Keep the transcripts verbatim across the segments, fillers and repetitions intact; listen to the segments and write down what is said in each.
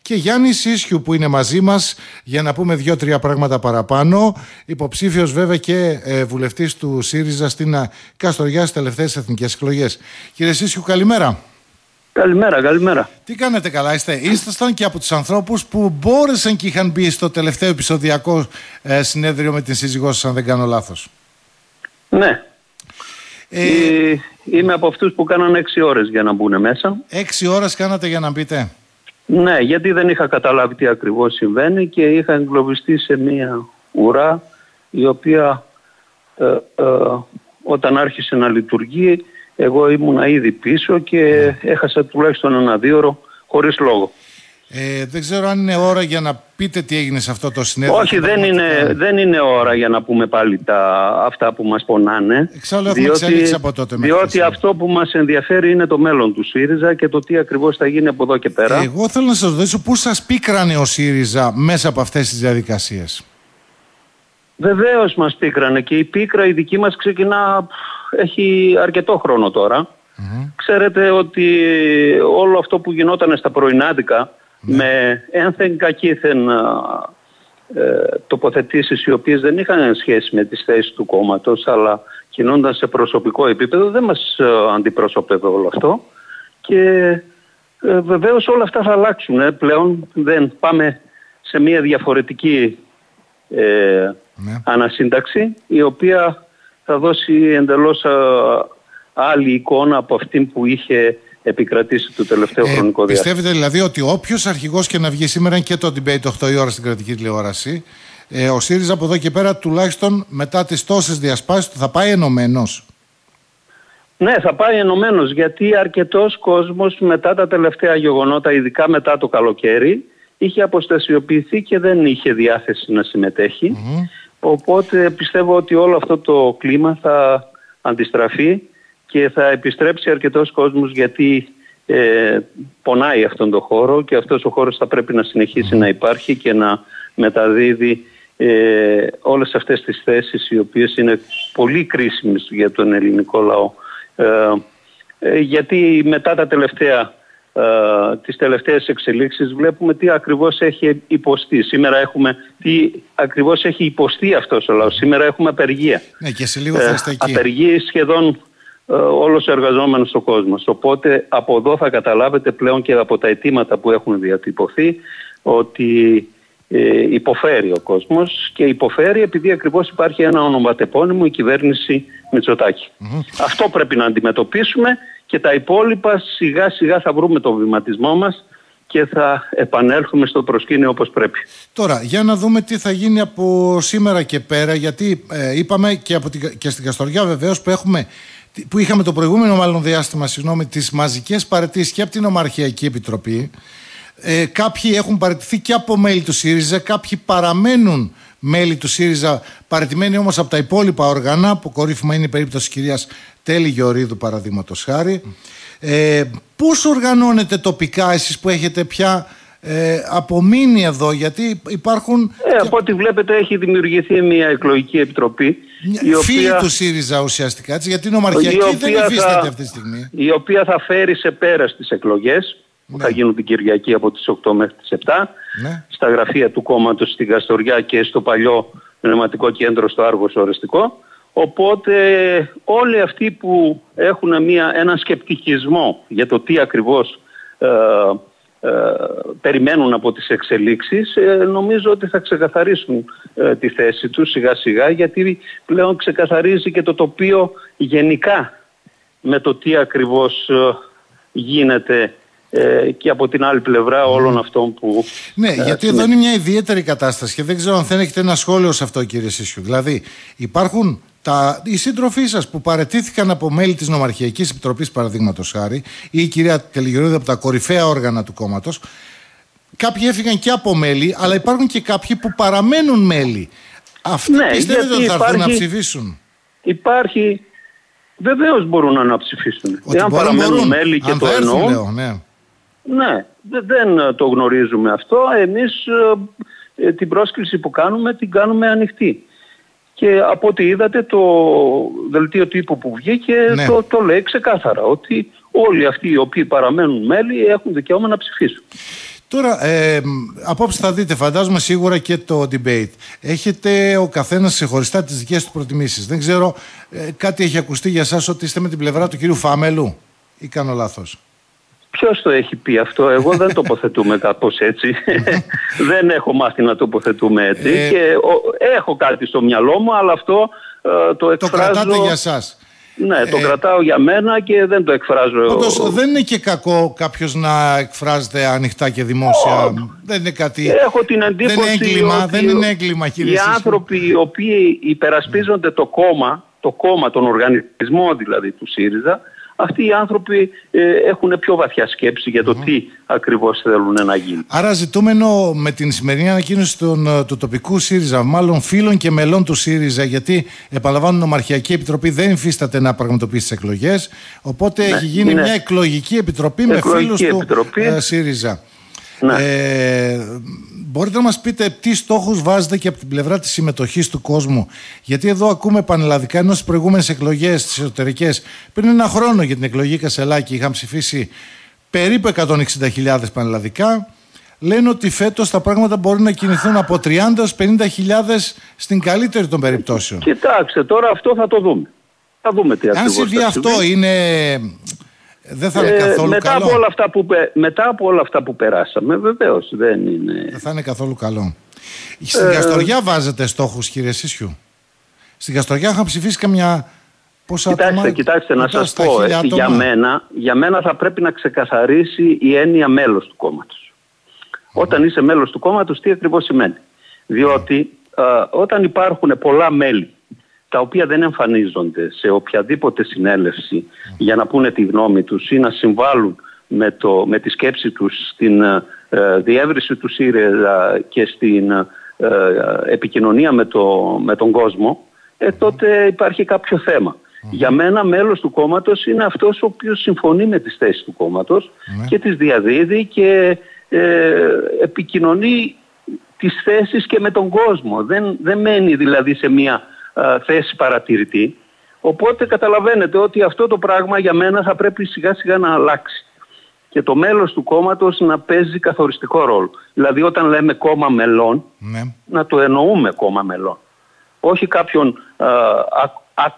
και Γιάννη Σίσιου που είναι μαζί μας για να πούμε δύο-τρία πράγματα παραπάνω. Υποψήφιος βέβαια και ε, βουλευτής του ΣΥΡΙΖΑ στην Καστοριά στις τελευταίες εθνικές εκλογές. Κύριε Σίσιου, καλημέρα. Καλημέρα, καλημέρα. Τι κάνετε, καλά είστε? Ήσασταν και από τους ανθρώπους που μπόρεσαν και είχαν μπει στο τελευταίο επεισοδιακό ε, συνέδριο με την σύζυγό σας, αν δεν κάνω λάθος. Ναι. Ε, ε, είμαι από αυτούς που κάναν έξι ώρες για να μπουν μέσα. Έξι ώρες κάνατε για να μπείτε? Ναι, γιατί δεν είχα καταλάβει τι ακριβώς συμβαίνει και είχα εγκλωβιστεί σε μια ουρά η οποία ε, ε, όταν άρχισε να λειτουργεί εγώ ήμουνα ήδη πίσω και έχασα τουλάχιστον ένα δίωρο χωρίς λόγο. Ε, δεν ξέρω αν είναι ώρα για να πείτε τι έγινε σε αυτό το συνέδριο. Όχι, δεν είναι, δεν είναι ώρα για να πούμε πάλι τα, αυτά που μας πονάνε. Εξάλλου έχουμε εξέλιξει από τότε. Διότι αυτό που μας ενδιαφέρει είναι το μέλλον του ΣΥΡΙΖΑ και το τι ακριβώς θα γίνει από εδώ και πέρα. Εγώ θέλω να σας ρωτήσω πού σας πίκρανε ο ΣΥΡΙΖΑ μέσα από αυτές τις διαδικασίες. Βεβαίως μας πίκρανε και η πίκρα η δική μας ξεκινά, έχει αρκετό χρόνο τώρα. Mm-hmm. Ξέρετε ότι όλο αυτό που γινόταν στα πρωινάδικα mm-hmm. με ένθεν κακήθεν ε, τοποθετήσεις οι οποίες δεν είχαν σχέση με τις θέσεις του κόμματος αλλά κινούνταν σε προσωπικό επίπεδο, δεν μας ε, αντιπροσωπεύει όλο αυτό και ε, βεβαίως όλα αυτά θα αλλάξουν ε, πλέον. Δεν πάμε σε μια διαφορετική ε, ναι. ανασύνταξη η οποία θα δώσει εντελώς α, άλλη εικόνα από αυτή που είχε επικρατήσει το τελευταίο ε, χρονικό διάστημα. Πιστεύετε δηλαδή ότι όποιος αρχηγός και να βγει σήμερα και το debate οκτώ η ώρα στην κρατική τηλεόραση, ε, ο ΣΥΡΙΖΑ από εδώ και πέρα τουλάχιστον μετά τις τόσες διασπάσεις του θα πάει ενωμένος? Ναι, θα πάει ενωμένος γιατί αρκετός κόσμος μετά τα τελευταία γεγονότα, ειδικά μετά το καλοκαίρι, είχε αποστασιοποιηθεί και δεν είχε διάθεση να συμμετέχει. Mm-hmm. Οπότε πιστεύω ότι όλο αυτό το κλίμα θα αντιστραφεί και θα επιστρέψει αρκετός κόσμος γιατί ε, πονάει αυτόν τον χώρο και αυτός ο χώρος θα πρέπει να συνεχίσει mm. να υπάρχει και να μεταδίδει ε, όλες αυτές τις θέσεις οι οποίες είναι πολύ κρίσιμες για τον ελληνικό λαό. Ε, ε, γιατί μετά τα τελευταία Uh, τις τελευταίες εξελίξεις βλέπουμε τι ακριβώς έχει υποστεί. Σήμερα έχουμε τι ακριβώς έχει υποστεί αυτός ο λαός. Σήμερα έχουμε απεργία. Ναι, και σε λίγο θα είστε εκεί. Uh, απεργεί σχεδόν uh, όλος ο εργαζόμενος ο κόσμος. Οπότε από εδώ θα καταλάβετε πλέον και από τα αιτήματα που έχουν διατυπωθεί ότι ε, υποφέρει ο κόσμος και υποφέρει επειδή ακριβώς υπάρχει ένα ονοματεπώνυμο, η κυβέρνηση Μητσοτάκη. Mm-hmm. Αυτό πρέπει να αντιμετωπίσουμε και τα υπόλοιπα σιγά σιγά θα βρούμε τον βηματισμό μας και θα επανέλθουμε στο προσκήνιο όπως πρέπει. Τώρα, για να δούμε τι θα γίνει από σήμερα και πέρα, γιατί ε, είπαμε και, από την, και στην Καστοριά βεβαίως που, έχουμε, που είχαμε το προηγούμενο μάλλον διάστημα, συγγνώμη, τις μαζικές παραιτήσεις και από την Ομαρχιακή Επιτροπή. Ε, κάποιοι έχουν παραιτηθεί και από μέλη του ΣΥΡΙΖΑ, κάποιοι παραμένουν μέλη του ΣΥΡΙΖΑ, παραιτημένοι όμως από τα υπόλοιπα όργανα, που κορύφημα είναι η περίπτωση της κυρίας Τέλη Γεωρίδου παραδείγματος χάρη. Ε, πώς οργανώνετε τοπικά εσείς που έχετε πια ε, απομείνει εδώ, γιατί υπάρχουν... Ε, από ό,τι βλέπετε έχει δημιουργηθεί μια εκλογική επιτροπή. Φίλοι οποία... του ΣΥΡΙΖΑ ουσιαστικά, έτσι, γιατί η Ομαρχιακή δεν υφίσταται αυτή τη στιγμή. Η οποία θα φέρει σε πέρα στις εκλογές που ναι. θα γίνουν την Κυριακή από τις οκτώ μέχρι τις επτά ναι. στα γραφεία του κόμματος στην Καστοριά και στο παλιό πνευματικό κέντρο στο Άργος Ορεστικό. Οπότε όλοι αυτοί που έχουν μια, έναν σκεπτικισμό για το τι ακριβώς ε, ε, περιμένουν από τις εξελίξεις ε, νομίζω ότι θα ξεκαθαρίσουν ε, τη θέση τους σιγά σιγά γιατί πλέον ξεκαθαρίζει και το τοπίο γενικά με το τι ακριβώς ε, γίνεται Ε, και από την άλλη πλευρά όλων αυτών που... Ναι, ε, γιατί εδώ είναι μια ιδιαίτερη κατάσταση και δεν ξέρω αν δεν έχετε ένα σχόλιο σε αυτό, κύριε Σίσιου. Δηλαδή υπάρχουν τα, οι σύντροφοί σας που παραιτήθηκαν από μέλη της Νομαρχιακής Επιτροπής παραδείγματος χάρη ή η κυρία Τέλη Γεωρίδου από τα κορυφαία όργανα του κόμματος. Κάποιοι έφυγαν και από μέλη, αλλά υπάρχουν και κάποιοι που παραμένουν μέλη. Αυτοί ναι, πιστεύετε ότι θα έρθουν να ψηφίσουν? Υπάρχει... Βεβαίως μπορούν να αναψηφίσουν. Εάν παραμένουν μπορούν, μέλη και το εννοούν. Λέω, ναι. Ναι, δεν το γνωρίζουμε αυτό. Εμείς ε, την πρόσκληση που κάνουμε την κάνουμε ανοιχτή. Και από ό,τι είδατε το δελτίο τύπου που βγήκε ναι. το, το λέει ξεκάθαρα ότι όλοι αυτοί οι οποίοι παραμένουν μέλη έχουν δικαίωμα να ψηφίσουν. Τώρα, ε, απόψε θα δείτε, φαντάζομαι σίγουρα και το debate. Έχετε ο καθένας ξεχωριστά τις δικές του προτιμήσεις. Δεν ξέρω, ε, κάτι έχει ακουστεί για εσάς ότι είστε με την πλευρά του κυρίου Φάμελου ή κάνω λάθος? Ποιος το έχει πει αυτό? Εγώ δεν τοποθετούμε κάπως έτσι. Δεν έχω μάθει να τοποθετούμε έτσι. Ε, και ο, έχω κάτι στο μυαλό μου, αλλά αυτό ε, το εκφράζω... Το κρατάτε για σας. Ναι, το ε, κρατάω για μένα και δεν το εκφράζω. Όντως, δεν είναι και κακό κάποιος να εκφράζεται ανοιχτά και δημόσια. Oh, δεν είναι κάτι... Έχω την εντύπωση δεν είναι έγκλημα, ότι δεν είναι έγκλημα, κύριε οι άνθρωποι οι οποίοι υπερασπίζονται το κόμμα, το κόμμα, τον οργανισμό δηλαδή του ΣΥΡΙΖΑ, αυτοί οι άνθρωποι ε, έχουν πιο βαθιά σκέψη για το mm. τι ακριβώς θέλουν να γίνει. Άρα ζητούμενο με την σημερινή ανακοίνωση των, του τοπικού ΣΥΡΙΖΑ, μάλλον φίλων και μελών του ΣΥΡΙΖΑ, γιατί επαναλαμβάνω η Νομαρχιακή Επιτροπή δεν υφίσταται να πραγματοποιήσει τις εκλογές, οπότε ναι, έχει γίνει είναι... μια εκλογική επιτροπή εκλογική με φίλους επιτροπή. του ε, ΣΥΡΙΖΑ. Ναι. Ε, μπορείτε να μας πείτε τι στόχους βάζετε και από την πλευρά της συμμετοχής του κόσμου? Γιατί εδώ ακούμε πανελλαδικά, ενώ στις προηγούμενες εκλογές, τις εσωτερικές, πριν ένα χρόνο για την εκλογή Κασελάκη είχαν ψηφίσει περίπου εκατόν εξήντα χιλιάδες πανελλαδικά. Λένε ότι φέτος τα πράγματα μπορεί να κινηθούν από τριάντα έως πενήντα χιλιάδες στην καλύτερη των περιπτώσεων. Κοιτάξτε, τώρα αυτό θα το δούμε. Θα δούμε τι ακριβώς. Αν συμβεί αυτό, είναι... δεν θα είναι καθόλου ε, μετά καλό. Από όλα αυτά που, μετά από όλα αυτά που περάσαμε, βεβαίως δεν είναι... Δεν θα είναι καθόλου καλό. Στην ε, Καστοριά βάζετε στόχους, κύριε Σίσιου? Στην Καστοριά είχαν ψηφίσει καμιά... Πόσα κοιτάξτε, άτομα... κοιτάξτε να σας πω, ε, για, μένα, για μένα θα πρέπει να ξεκαθαρίσει η έννοια μέλος του κόμματος. Mm. Όταν είσαι μέλος του κόμματος, τι ακριβώς σημαίνει? Διότι mm. ε, όταν υπάρχουν πολλά μέλη τα οποία δεν εμφανίζονται σε οποιαδήποτε συνέλευση mm. για να πούνε τη γνώμη τους ή να συμβάλλουν με, το, με τη σκέψη τους στην ε, διεύρυνση του ΣΥΡΙΖΑ και στην ε, επικοινωνία με, το, με τον κόσμο, ε, τότε υπάρχει κάποιο θέμα. Mm. Για μένα μέλος του κόμματος είναι αυτός ο οποίος συμφωνεί με τις θέσεις του κόμματος mm. και τις διαδίδει και ε, επικοινωνεί τις θέσεις και με τον κόσμο. Δεν, δεν μένει δηλαδή σε μια θέση παρατηρητή. Οπότε καταλαβαίνετε ότι αυτό το πράγμα για μένα θα πρέπει σιγά σιγά να αλλάξει και το μέλος του κόμματος να παίζει καθοριστικό ρόλο. Δηλαδή όταν λέμε κόμμα μελών, ναι, να το εννοούμε κόμμα μελών, όχι κάποιων α, α,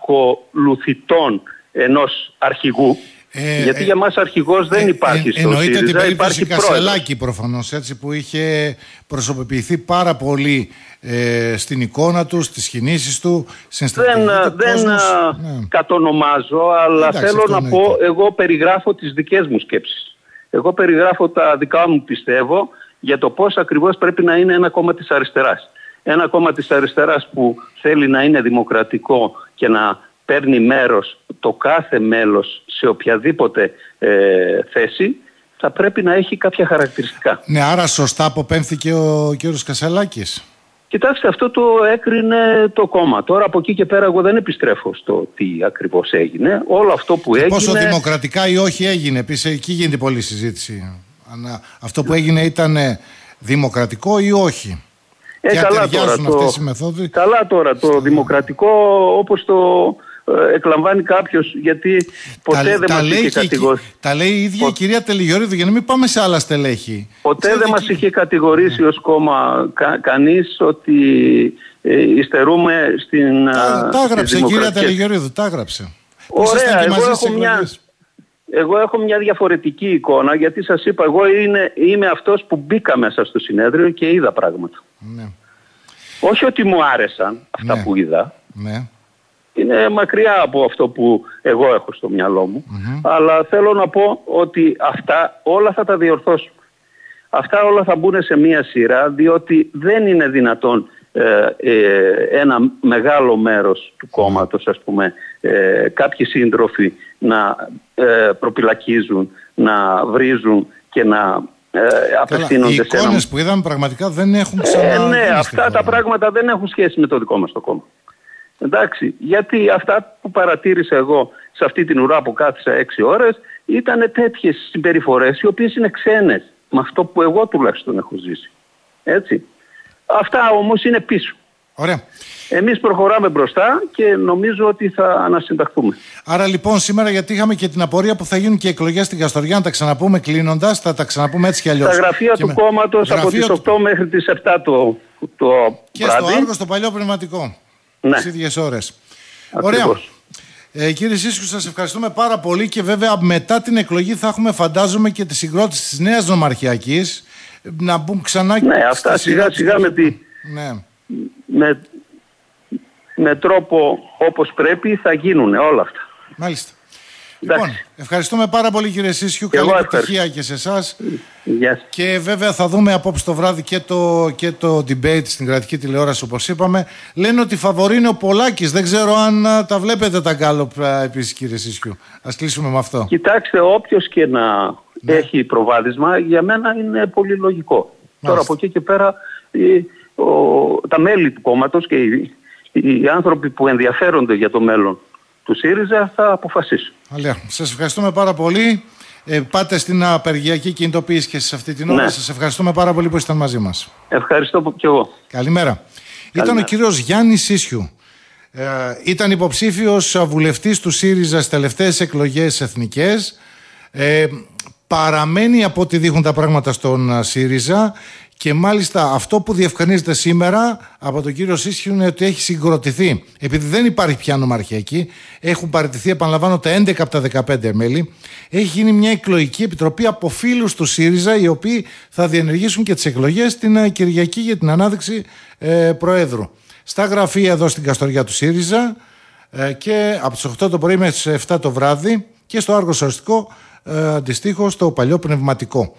ακολουθητών ενός αρχηγού. Ε, Γιατί ε, για μας αρχηγός δεν υπάρχει ε, στο ΣΥΡΙΖΑ, την περίπτωση υπάρχει Κασελάκη προφανώς, έτσι, που είχε προσωποποιηθεί πάρα πολύ ε, στην εικόνα του, στις κινήσεις του, στην στρατηγική του Δεν, δεν ναι. κατονομάζω, αλλά εντάξει, θέλω να πω, το. εγώ περιγράφω τις δικές μου σκέψεις. Εγώ περιγράφω τα δικά μου πιστεύω για το πώς ακριβώς πρέπει να είναι ένα κόμμα της αριστεράς. Ένα κόμμα της αριστεράς που θέλει να είναι δημοκρατικό και να παίρνει μέρος το κάθε μέλος σε οποιαδήποτε ε, θέση, θα πρέπει να έχει κάποια χαρακτηριστικά. Ναι, άρα σωστά αποπέμφθηκε ο κ. Κασελάκης. Κοιτάξτε, αυτό το έκρινε το κόμμα. Τώρα από εκεί και πέρα εγώ δεν επιστρέφω στο τι ακριβώς έγινε. Όλο αυτό που έγινε... Πόσο δημοκρατικά ή όχι έγινε. Επίσης εκεί γίνεται πολλή συζήτηση. Αν αυτό που έγινε ήταν δημοκρατικό ή όχι. Ε, καλά, τώρα, αυτές οι μεθόδοι. καλά τώρα το στο... δημοκρατικό όπως το ε, εκλαμβάνει κάποιος, γιατί ποτέ τα, δεν τα μας είχε κατηγορήσει. Τα λέει η ίδια Πο... η κυρία Τελιγιορίδου, για να μην πάμε σε άλλα στελέχη. Ποτέ Ξέρετε δεν μας και... είχε κατηγορήσει ναι. ως κόμμα κα, κανείς ότι ε, υστερούμε στην Τα, τα έγραψε η κυρία Τελιγιορίδου, τα έγραψε. Ωραία, εγώ έχω μια... Εγώ έχω μια διαφορετική εικόνα, γιατί σας είπα, εγώ είναι, είμαι αυτός που μπήκα μέσα στο συνέδριο και είδα πράγματα. Ναι. Όχι ότι μου άρεσαν αυτά ναι. που είδα. Ναι. Είναι μακριά από αυτό που εγώ έχω στο μυαλό μου. Mm-hmm. Αλλά θέλω να πω ότι αυτά όλα θα τα διορθώσουμε. Αυτά όλα θα μπουν σε μία σειρά, διότι δεν είναι δυνατόν ε, ε, ένα μεγάλο μέρος του κόμματος, ας πούμε, ε, κάποιοι σύντροφοι να ε, προπυλακίζουν, να βρίζουν και να ε, απευθύνονται σε ένα... Οι εικόνες που είδαμε πραγματικά δεν έχουν ξανά... Ε, ναι, αυτά τα πράγματα δεν έχουν σχέση με το δικό μας το κόμμα. Εντάξει, γιατί αυτά που παρατήρησα εγώ σε αυτή την ουρά που κάθισα έξι ώρες ήταν τέτοιες συμπεριφορές οι οποίες είναι ξένες με αυτό που εγώ τουλάχιστον έχω ζήσει. Έτσι. Αυτά όμως είναι πίσω. Ωραία. Εμείς προχωράμε μπροστά και νομίζω ότι θα ανασυνταχθούμε. Άρα λοιπόν σήμερα, γιατί είχαμε και την απορία που θα γίνουν και εκλογές στην Καστοριά, να τα ξαναπούμε κλείνοντας, θα τα ξαναπούμε έτσι κι αλλιώς. Τα γραφεία και του με... κόμματος από τις οκτώ μέχρι τις επτά το, το και βράδυ. στο Άργο, στο παλιό πνευματικό. Ναι. Τις ίδιες ώρες. Ακριβώς. Ωραία. Ε, κύριε Σίσκου, σας ευχαριστούμε πάρα πολύ και βέβαια μετά την εκλογή θα έχουμε, φαντάζομαι, και τη συγκρότηση της νέας νομαρχιακής να μπουν ξανά. Ναι, αυτά σιγά σιγά με, τη... ναι. με... με τρόπο όπως πρέπει θα γίνουν όλα αυτά. Μάλιστα. Εντάξει. Λοιπόν, ευχαριστούμε πάρα πολύ κύριε Σίσκου. Καλή επιτυχία και σε εσάς. Yes. Και βέβαια θα δούμε απόψε το βράδυ και το, και το debate στην κρατική τηλεόραση, όπως είπαμε. Λένε ότι φαβορεί είναι ο Πολάκης. Δεν ξέρω αν α, τα βλέπετε τα γκάλοπ επίσης, κύριε Σίσκου. Ας κλείσουμε με αυτό. Κοιτάξτε, όποιος και να ναι. έχει προβάδισμα, για μένα είναι πολύ λογικό. Μάλιστα. Τώρα από εκεί και πέρα η, ο, τα μέλη του κόμματος και οι, οι άνθρωποι που ενδιαφέρονται για το μέλλον του ΣΥΡΙΖΑ θα αποφασίσουν. Αλέα. Σας ευχαριστούμε πάρα πολύ. Ε, πάτε στην απεργιακή κινητοποίηση και σε αυτή την ώρα. Ναι. Σας ευχαριστούμε πάρα πολύ που ήσταν μαζί μας. Ευχαριστώ και εγώ. Καλημέρα. Καλημέρα. Ήταν ο κύριος Γιάννης Σίσιου. Ε, ήταν υποψήφιος βουλευτής του ΣΥΡΙΖΑ στις τελευταίες εκλογές εθνικές. Ε, παραμένει από ό,τι δείχνουν τα πράγματα στον ΣΥΡΙΖΑ. Και μάλιστα αυτό που διευκρινίζεται σήμερα από τον κύριο Σίσιου είναι ότι έχει συγκροτηθεί. Επειδή δεν υπάρχει πια νομαρχιακή, έχουν παραιτηθεί, επαναλαμβάνω, τα έντεκα από τα δεκαπέντε μέλη. Έχει γίνει μια εκλογική επιτροπή από φίλους του ΣΥΡΙΖΑ, οι οποίοι θα διενεργήσουν και τις εκλογές την Κυριακή για την ανάδειξη ε, Προέδρου. Στα γραφεία εδώ στην Καστοριά του ΣΥΡΙΖΑ ε, και από τις οκτώ το πρωί μέχρι τις εφτά το βράδυ και στο Άργο Σωστικό, ε, αντιστοίχως στο παλιό πνευματικό.